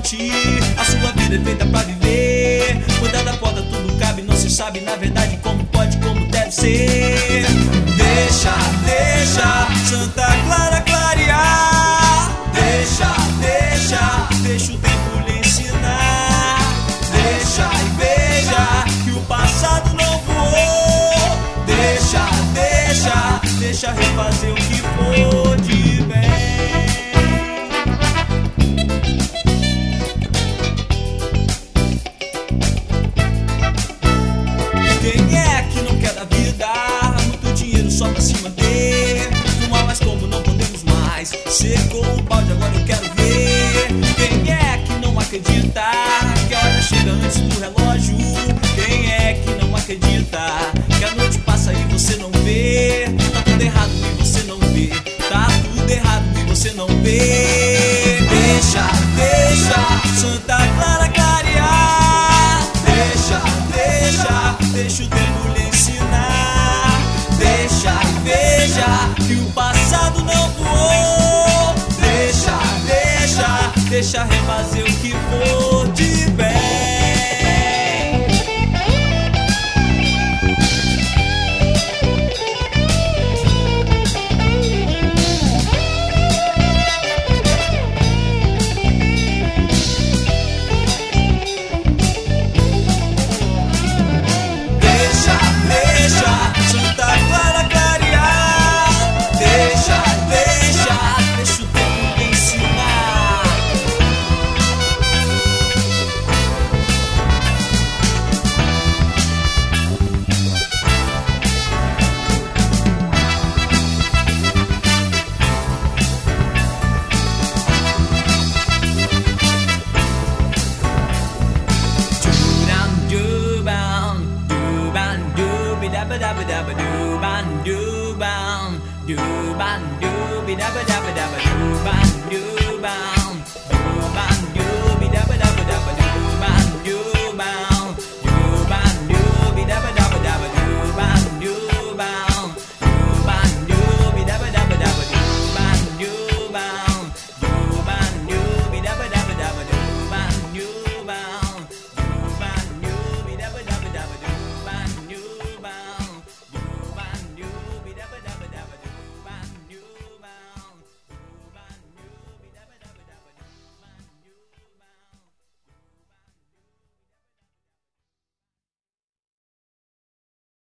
curtir. A sua vida é feita pra viver. Cuidar da porta, tudo cabe, não se sabe na verdade como pode, como deve ser. Deixa Santa Clara clarear. Deixa o tempo lhe ensinar. Deixa e veja que o passado não voou. Deixa refazer o que for de bem. Quem é que não quer da vida? Muito dinheiro só pra se manter. Fumar mais como não podemos mais. Secou o balde, agora eu quero ver. Quem é que não acredita que a hora chega antes do relógio? Quem é que não acredita que a noite passa e você não vê? Tá tudo errado e você não vê. Tá tudo errado e você não vê. Deixa Santa Clara clarear. Deixa o tempo lhe ensinar. Deixa e veja que o passado não voou. Deixa refazer o que for de bem. Santa Clara clarear. Deixa o tempo lhe ensinar. Do ban do be da ba da ba da ba do ban do ban.